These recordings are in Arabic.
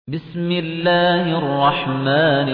بسم الله الرحمن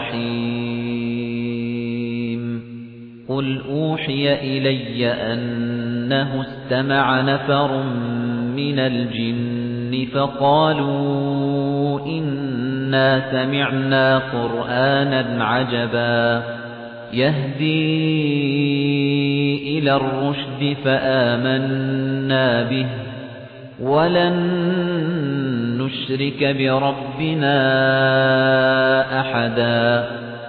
الرحيم قل أوحي إلي أنه استمع نفر من الجن فقالوا إنا سمعنا قرآنا عجبا يهدي إلى الرشد فآمنا به ولن نشرك بربنا أحدا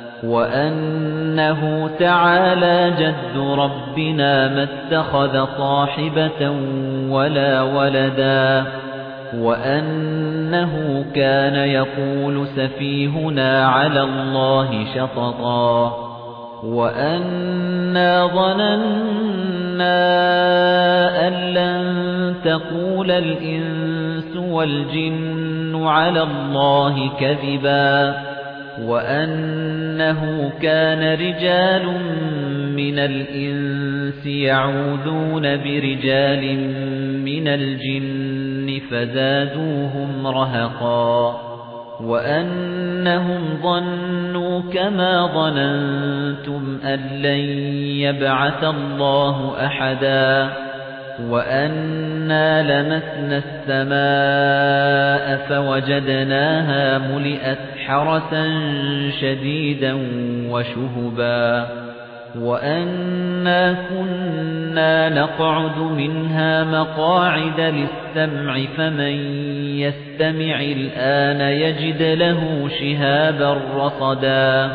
وأنه تعالى جد ربنا ما اتخذ صاحبة ولا ولدا وأنه كان يقول سفيهنا على الله شططا وأنا ظننا أن لن تقول الإنس والجن على الله كذبا وأنه كان رجال من الإنس يعوذون برجال من الجن فزادوهم رهقا وأنهم ظنوا كما ظننتم أن لن يبعث الله أحدا وأنا لمسنا السماء فوجدناها ملئت حرسا شديدا وشهبا وأنا كنا نقعد منها مقاعد للسمع فمن يستمع الآن يجد له شهابا رصدا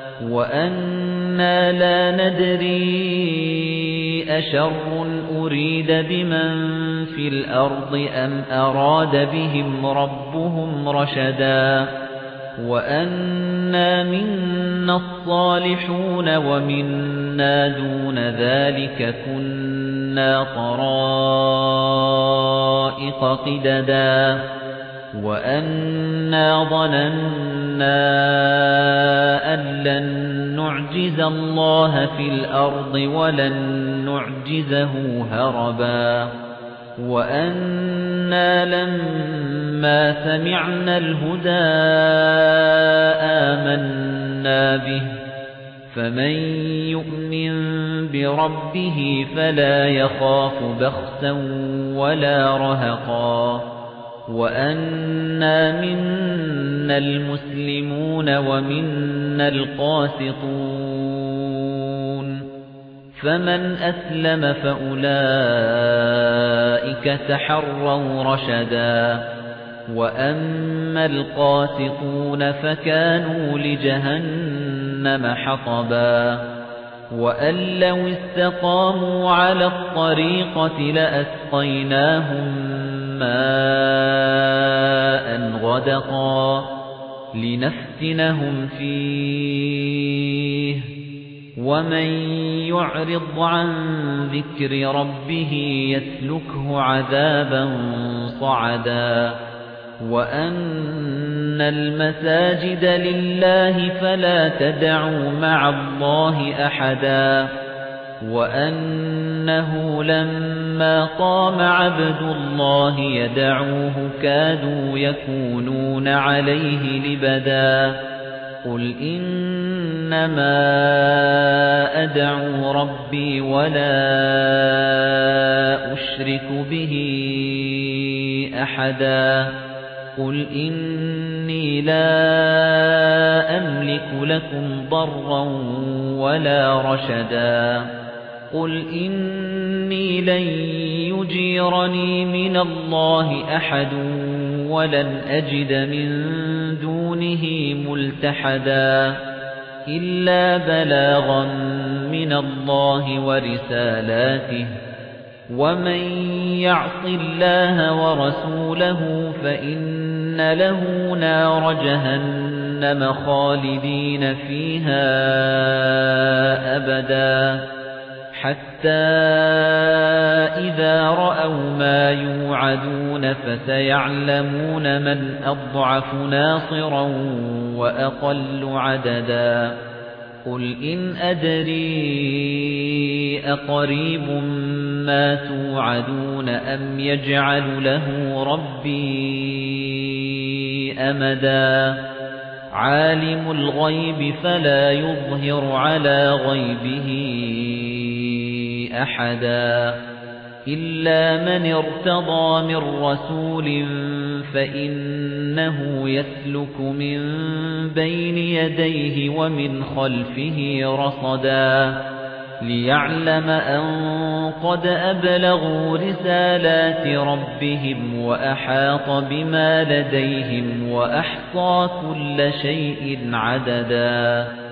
وأنا لا ندري أشر أريد بمن في الأرض أم أراد بهم ربهم رشدا وأنا منا الصالحون ومنا دون ذلك كنا طرائق قددا وأنا ظننا أن لن نعجز الله في الأرض ولن نعجزه هربا وأنا لما سمعنا الهدى آمنا به فمن يؤمن بربه فلا يخاف بخسا ولا رهقا وأنا منا المسلمون ومنا القاسطون فمن أسلم فأولئك تحروا رشدا وأما القاسطون فكانوا لجهنم حطبا وأن لو استقاموا على الطريقة لأسقيناهم ماء غدقا لنفتنهم فيه ومن يعرض عن ذكر ربه يسلكه عذابا صعدا وأن المساجد لله فلا تدعوا مع الله أحدا وأنه لما قام عبد الله يدعوه كادوا يكونون عليه لبدا قل إنما أدعو ربي ولا أشرك به أحدا قل إني لا أملك لكم ضرا ولا رشدا قل إني لن يجيرني من الله أحد ولن أجد من دونه ملتحدا إلا بلاغا من الله ورسالاته ومن يعص الله ورسوله فإن له نار جهنم خالدين فيها أبدا حتى إذا رأوا ما يوعدون فسيعلمون من أضعف ناصرا وأقل عددا قل إن أدري أقريب ما توعدون أم يجعل له ربي أَمَدًا عَالِمُ الْغَيْبِ فَلَا يُظْهِرُ عَلَى غَيْبِهِ أَحَدًا إِلَّا مَنِ ارْتَضَىٰ مِن رَّسُولٍ فَإِنَّهُ يَسْلُكُ مِن بَيْنِ يَدَيْهِ وَمِنْ خَلْفِهِ رَصَدًا لِيَعْلَمَ أَن قَدْ أَبْلَغُوا رِسَالَاتِ رَبِّهِمْ وَأَحَاطَ بِمَا لَدَيْهِمْ وَأَحْصَىٰ كُلَّ شَيْءٍ عَدَدًا